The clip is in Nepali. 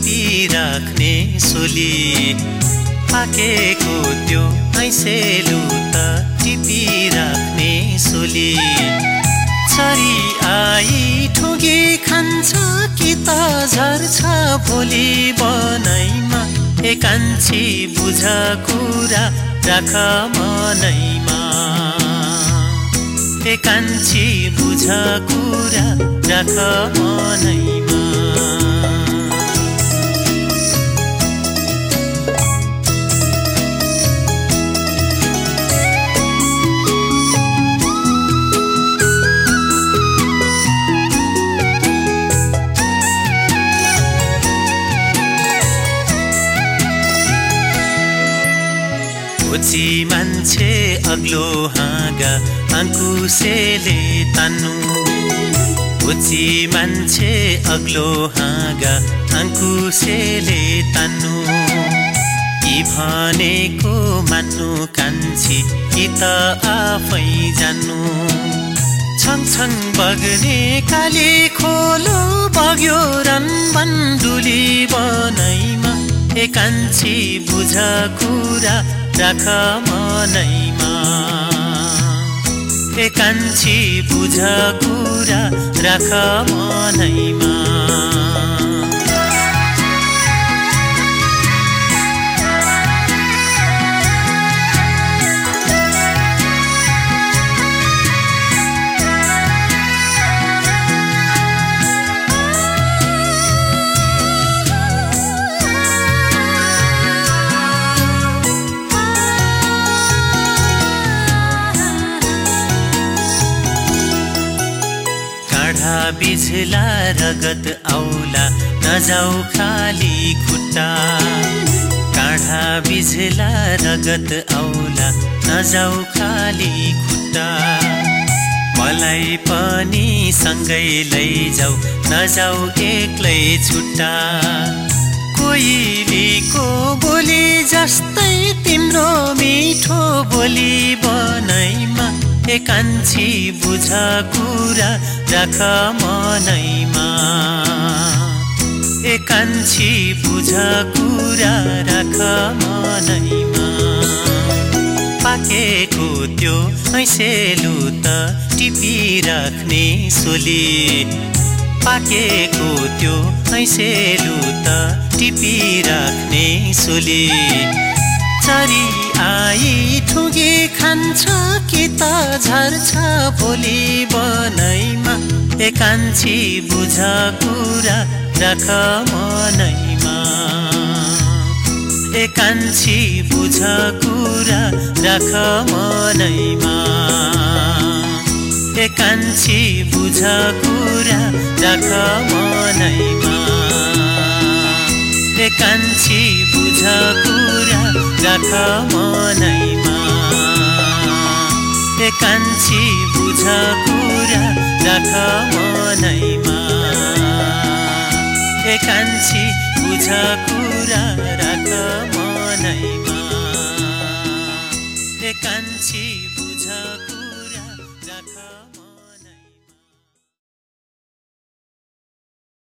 टिपिराख्ने सोली पाकेको त्यो ऐसेलु त टिपिराख्ने सोली छरी आई ठुगी खान्छ कि त झर्छ भोलि बनैमा एकान्छी बुझ कुरा राख मनैमा एकान्छी बुझ कुरा राख मनैमा ओची मान्छे अग्लो हाँगा आङ्कुसेले तान्नु ओची मान्छे अग्लो हाँगा आङ्कुसेले तान्नु यी भनेको मान्नु कान्छी कि त आफै जान्नु छङछङ बग्ने काली खोलो बग्यो रनबन डुली बनैमा एकान्छी बुझ कुरा राख मनैमा एकान्छी बुझ कुरा राख मनैमा बिझला रगत औला नजाऊ खाली खुट्टा काँढा बिझला रगत औला नजाऊ खाली खुट्टा मलाई पनि सँगै लैजाऊ नजाऊ एक्लै छुट्टा कोइलीको बोली जस्तै तिम्रो मिठो बोली बनैमा एकान्छी बुझ कुरा राख मनैमा एकान्छी बुझ कुरा राख मनैमा पाकेको त्यो ऐसेलु त टिपिराख्ने सोली पाकेको त्यो ऐसेलु त टिपिराख्ने सोली चरी आई ठुगी खान्छ कि त झर्छ भोलि बनैमा एकान्छी बुझ कुरा राख मनैमा एकान्छी बुझ कुरा राख मनैमा एकान्छी बुझ कुरा राख मनैमा एकान्छी बुझ कुरा राख मनैमा एकान्छी बुझ कुरा राख मनैमा एकान्छी बुझ कुरा राख मनैमा एकान्छी बुझ कुरा राख